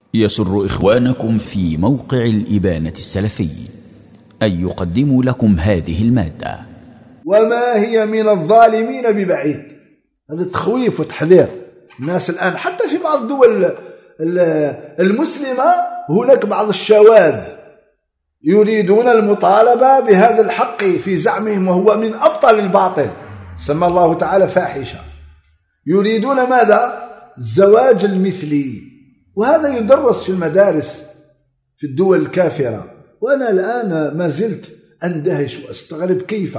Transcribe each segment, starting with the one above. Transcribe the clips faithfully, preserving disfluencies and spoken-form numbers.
يسر إخوانكم في موقع الإبانة السلفي أن يقدموا لكم هذه المادة. وما هي من الظالمين ببعيد. هذا تخويف وتحذير الناس الآن. حتى في بعض الدول المسلمة هناك بعض الشواذ يريدون المطالبة بهذا الحق في زعمهم، وهو من أبطل الباطل، سمى الله تعالى فاحشة. يريدون ماذا؟ الزواج المثلي، وهذا يدرس في المدارس في الدول الكافرة. وأنا الآن ما زلت أندهش وأستغرب كيف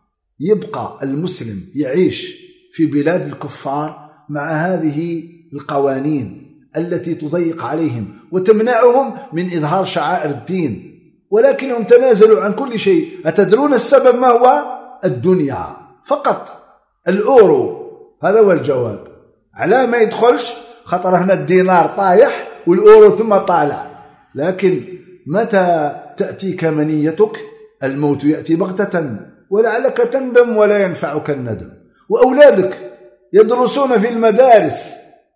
يبقى المسلم يعيش في بلاد الكفار مع هذه القوانين التي تضيق عليهم وتمنعهم من إظهار شعائر الدين، ولكنهم تنازلوا عن كل شيء. أتدرون السبب ما هو؟ الدنيا فقط، الأورو. هذا هو الجواب. على ما يدخلش خطر هنا الدينار طايح والأورو ثم طالع. لكن متى تأتيك منيتك؟ الموت يأتي بغتة ولعلك تندم ولا ينفعك الندم. وأولادك يدرسون في المدارس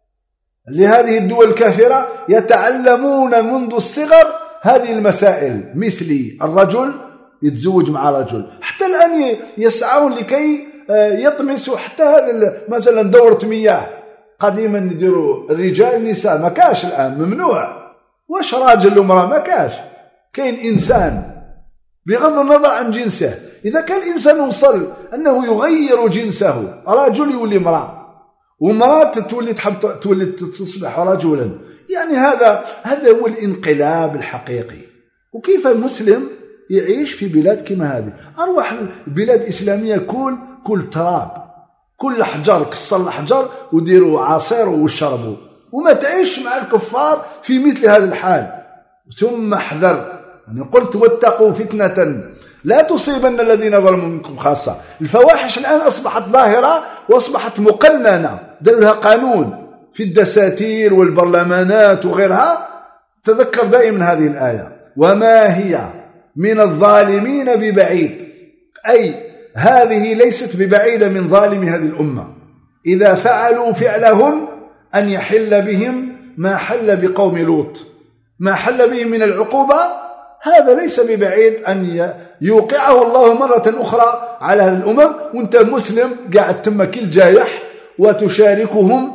لهذه الدول الكافرة، يتعلمون منذ الصغر هذه المسائل، مثل الرجل يتزوج مع رجل. حتى الآن يسعون لكي يطمسوا حتى هذا مثلا دورة مياه. قديما نديروا الرجال النساء، ما كاش الآن، ممنوع. واش راجل ومرأة؟ ما كاش. كاين إنسان بغض النظر عن جنسه. إذا كان الإنسان وصل أنه يغير جنسه، رجل يولي امرأة، ومرأة تولي تحب تولي تصبح رجلا، يعني هذا هذا هو الانقلاب الحقيقي. وكيف المسلم يعيش في بلاد كما هذه؟ أروح البلاد الإسلامية كل كل تراب، كل حجر، كسر الحجر وديروا عصير وشربوا، وما تعيش مع الكفار في مثل هذا الحال. ثم احذر، يعني قلت واتقوا فتنة لا تصيبن الذين ظلموا منكم خاصة. الفواحش الآن أصبحت ظاهرة وأصبحت مقننة، داروا لها قانون في الدساتير والبرلمانات وغيرها. تذكر دائما هذه الآية: وما هي من الظالمين ببعيد، أي هذه ليست ببعيدة من ظالم هذه الأمة. إذا فعلوا فعلهم أن يحل بهم ما حل بقوم لوط، ما حل بهم من العقوبة، هذا ليس ببعيد أن يوقعه الله مرة أخرى على هذه الأمم. وانت مسلم قاعد تم كل جايح وتشاركهم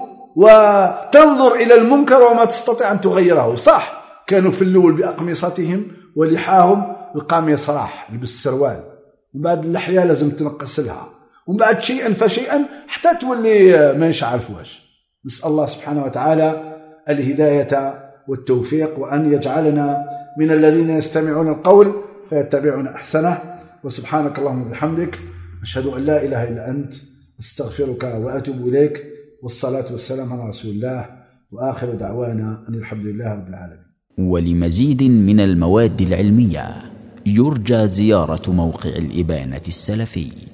وتنظر إلى المنكر وما تستطيع أن تغيره. صح، كانوا في الأول بأقمصتهم ولحاهم، القميص راح لبس السروال، ومن بعد اللحية لازم تنقص لها، ومن بعد شيئا فشيئا حتى تولي ما يعرف واش. نسأل الله سبحانه وتعالى الهداية والتوفيق، وأن يجعلنا من الذين يستمعون القول فيتبعون أحسنه. وسبحانك اللهم وبحمدك، أشهد أن لا إله إلا أنت، أستغفرك وأتوب إليك. والصلاة والسلام على رسول الله، وآخر دعوانا أن الحمد لله رب العالمين. ولمزيد من المواد العلمية يرجى زيارة موقع الإبانة السلفي.